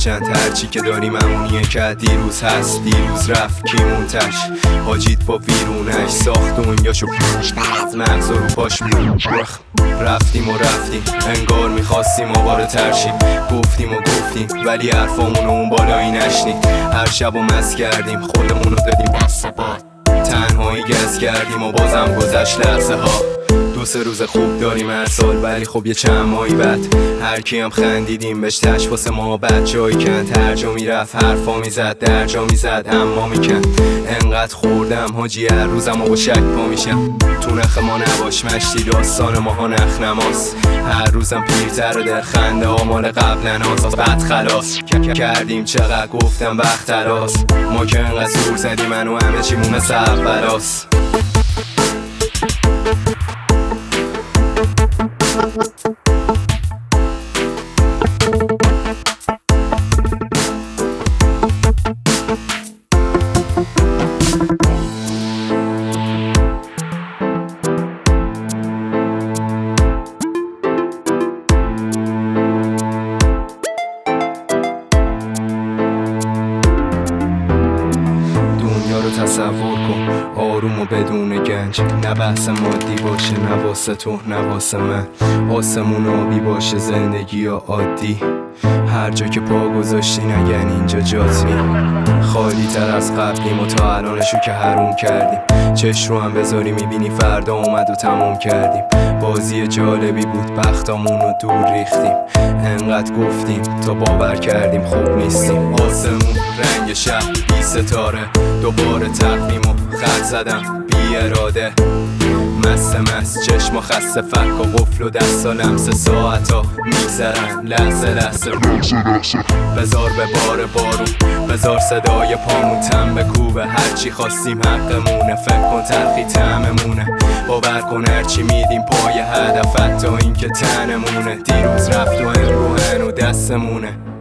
چند هرچی که داریم همونیه که دیروز هست دیروز رفت کی مونتش حاجیت با ویرونش ساخت دنیاشو پوش از مغز رو پاش رفتیم انگار میخواستیم آواره ترشیم گفتیم ولی حرفامونو اون بالایی نشنید هر شب و مست کردیم خودمونو دادیم باستباد تنهایی گز کردیم و بازم گذشت لحظه ها دو سه روز خوب داریم هر سال ولی خب یه چند ماهی بعد هر کی هم خندیدیم بهش تش واسه ما بچه‌ای کند هر جا میرفت حرفا میزد در جا میزد اما میکند انقدر خوردم حاجی هر روزم و با شک پا میشم تو نخ ما نباش مشتی داستان ماها نخ نماست هر روزم پیرتر در خنده ها مال قبلن هاست بعد خلاص کردیم چقدر گفتم وقت تلاس ما که انقدر زور زدیم منو همه چیمون مثل اولاست تصور کن آروم و بدون گنج نه بحث مادی باشه نه واسه تو نه واسه من آسمون آبی باشه زندگی یا عادی هر جا که پا گذاشتی نگن اینجا جات نی خالی تر از قبلیم و تا الانشو که حروم کردیم چش رو هم بذاری میبینی فردا اومد و تموم کردیم بازی جالبی بود بختامون رو دور ریختیم انقدر گفتیم تا باور کردیم خوب نیستیم آسمون رنگ شب بی ستاره دوباره تقویم و خط زدم بی اراده مست چشم و خسته فک و قفل و دست و لمس ساعتا میگذرن لحظه بذار به بار بارون بذار صدای پامون تن بکوبه هرچی خواستیم حقمونه فکر کن تلخی طعممونه باور کن هرچی میدیم پای هدف حتی این که تنمونه دیروز رفت و امروز هنو دستمونه